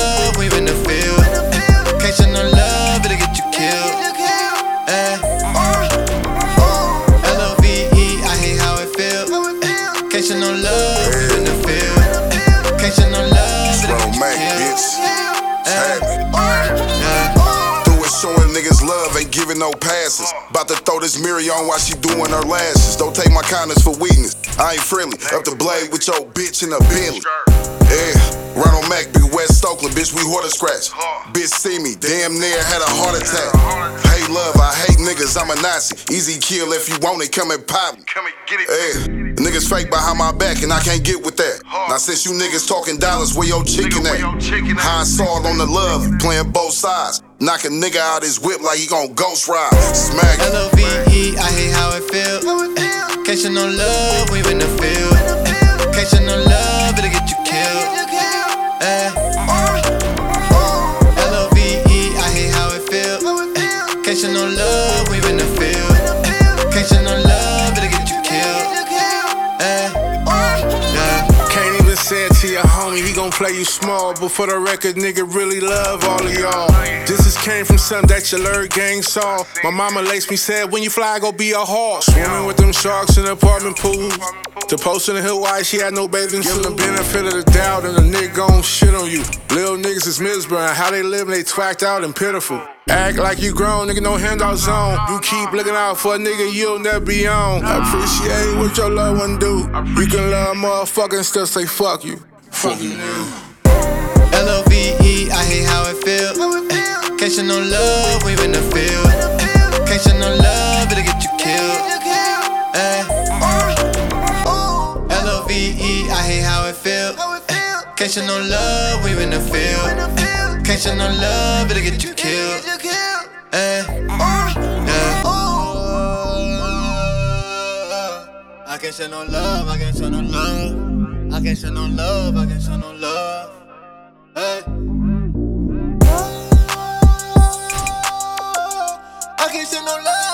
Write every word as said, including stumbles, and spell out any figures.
love, we in the field. Can't show no love, it'll get you killed. Eh. L O V E, I hate how it feel. Can't show no love, we in the field. Can't show no love, it'll get you killed. Showing niggas love, ain't giving no passes. About to throw this mirror on while she doing her lashes. Don't take my kindness for weakness, I ain't friendly. Up the blade with your bitch in a Bentley. Yeah, Ronald Mack, be West Oakland, bitch, we horse scratch. Bitch see me, damn near had a heart attack. Hate love, I hate niggas, I'm a Nazi. Easy kill if you want it, come and pop me. Yeah, niggas fake behind my back and I can't get with that. Now since you niggas talking dollars, where your chicken at? High saw on the love, playing both sides. Knock a nigga out his whip like he gon' ghost ride. Smack it. L O V E, I hate how it feel. Can't show no love, we in the field. Can't show no love, it'll get you killed. Eh. L O V E, I hate how it feel. Can't show no love, we in the field. Can't show no love, it'll get you killed. Eh. Yeah. Can't even say it to your homie, he gon' play you small. But for the record, nigga really love all of y'all. This is came from something that your Lurk gang saw. My mama laced me, said, when you fly, go be a horse. Swimming with them sharks in the apartment pools. To post in the Hawaii, she had no bathing suit. Give the benefit of the doubt and the nigga gon' shit on you. Little niggas is miserable, how they live and they twacked out and pitiful. Act like you grown, nigga, no handout zone. You keep looking out for a nigga you'll never be on. Appreciate what your loved one do. You can love a motherfucker and still say fuck you. Fuck you, nigga. L O V E, I hate how it feel. Can't show no love, we in the field. Can't show no love, it'll get you killed. Eh. L O V E, I hate how it feel. Can't show no love, we in the field. Can't show no love, it'll get you killed. Eh. Yeah. I can't show no love, I can't show no love. I can't show no love, I can't show no love. Hey. I can't show no love.